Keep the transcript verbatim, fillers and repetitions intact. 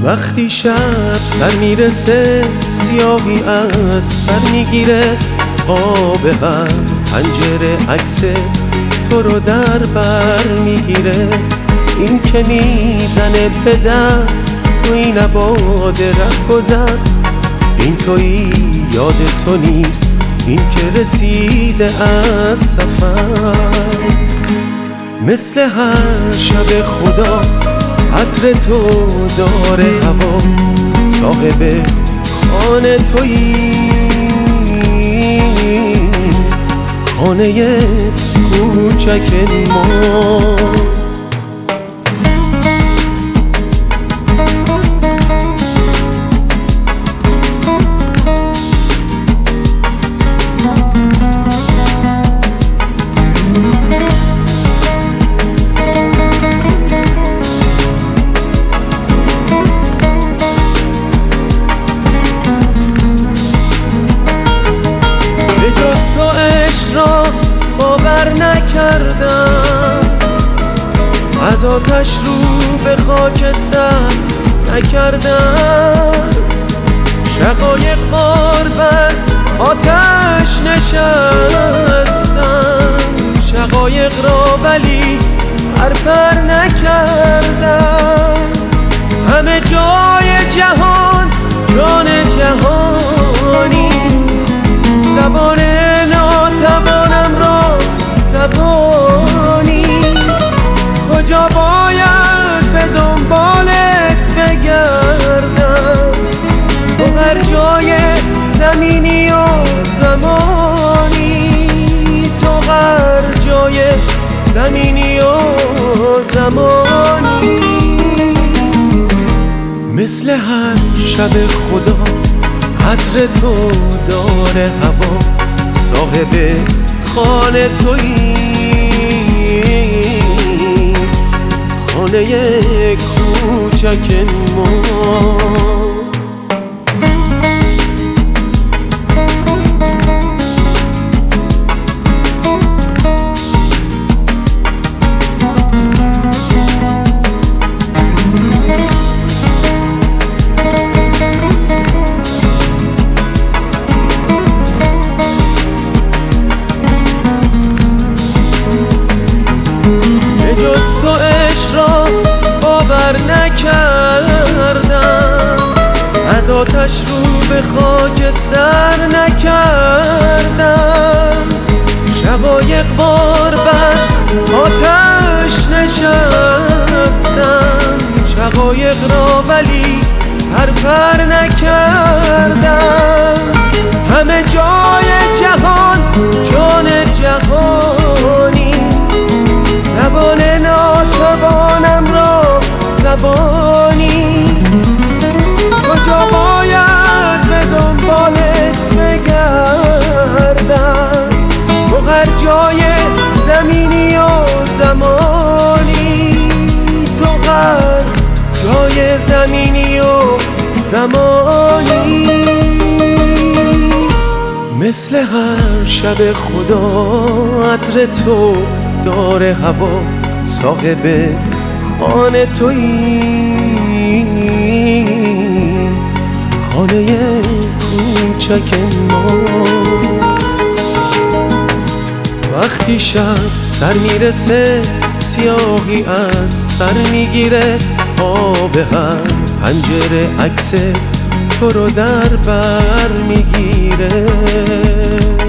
وقتی شب سر میرسه سیاهی از سر میگیره، آب هر پنجره عکس تو رو در بر میگیره. این که میزنه به در توی نباد ره گذر، این توی یاد تو نیست، این که رسیده از سفر. مثل هر شب خدا عطر تو داره هوا، صاحب خانه تویی، خانه کوچک ما. باور نکردم از آتش رو به خاکستر نکردم، شقایق بار بر آتش نشستم، شقایق را ولی پرپر نکردم. همه جای جهان جان جهانی، زبان ناتوانم را زبانی. کجا باید به دنبالت بگردم، تو هر جای زمینی و زمانی، تو هر جای زمینی و زمانی. مثل هر شب خدا عطر تو داره هوا، صاحب خانه تویی، خانه کوچک ما. تو عشق را باور نکردم، از آتش رو به خاکستر نکردم، شقایق بار بر آتش نشستم، شقایق را ولی پرپر نکردم. همه جای جهان جان جهانی، زبان ناتوانم را زبانی. کجا باید به دنبالت بگردم، تو هر جای زمینی و زمانی، تو هر جای زمینی و زمانی. مثل هر شب خدا عطر تو داره هوا، صاحب خانه تویی، خانه کوچک ما. وقتی شب سر میرسه سیاهی از سر میگیره، آب هر پنجره عکس تو رو در بر میگیره.